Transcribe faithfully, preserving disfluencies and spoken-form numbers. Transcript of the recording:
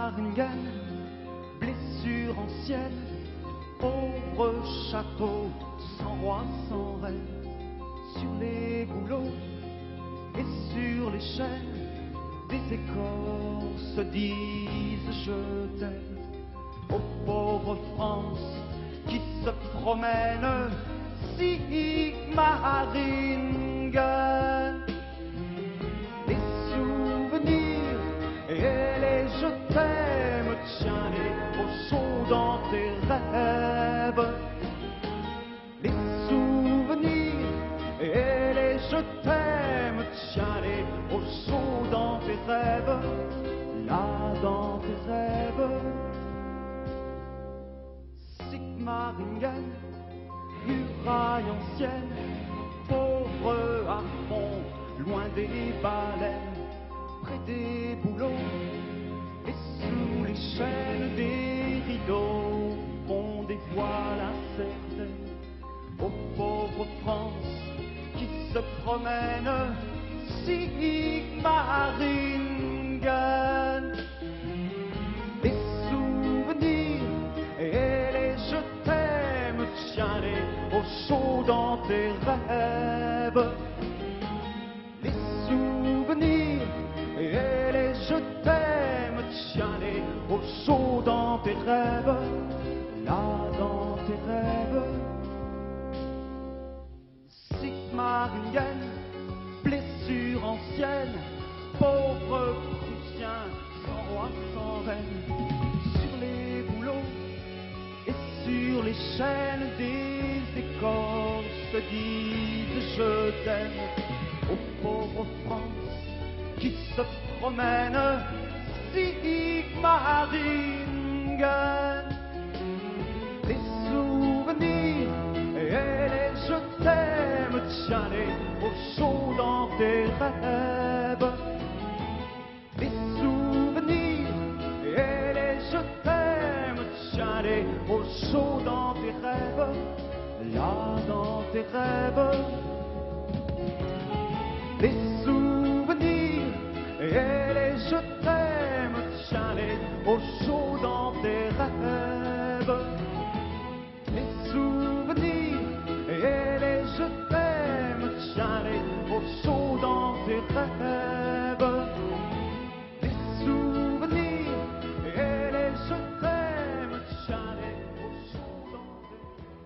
Sigmaringen, blessure ancienne, pauvre château, sans roi, sans reine, sur les bouleaux et sur les chaînes, des écorces disent je t'aime. Ô pauvre France qui se promène, Sigmaringen, les souvenirs et les je t'aime, tiens-les au chaud dans tes rêves. Les souvenirs et les je t'aime, tiens-les au chaud dans tes rêves, là dans tes rêves. Sigmaringen, muraille ancienne, pauvre harpon, loin des baleines, près des bouleaux et sous les chaînes des rideaux, on dévoile incertaine. Ô pauvre France qui se promène, Sigmaringen, les souvenirs et les je t'aime, tiens-les au chaud dans tes rêves. Les souvenirs et les je t'aime, tiens-les au chaud dans tes rêves, là dans tes rêves. Sigmaringen, blessure ancienne, pauvre Prussien, sans roi, sans reine, sur les bouleaux et sur les chaînes, des écorces disent je t'aime. Ô pauvre France qui se promène, Sigmaringen, les souvenirs et les je t'aime, tiens-les au chaud dans tes rêves. Les souvenirs et les je t'aime, tiens-les au chaud dans tes rêves, là dans tes rêves. Les souvenirs et les je t'aime, tiens-les au chaud dans tes rêves. Les souvenirs et les je t'aime, tiens-les au chaud dans tes rêves.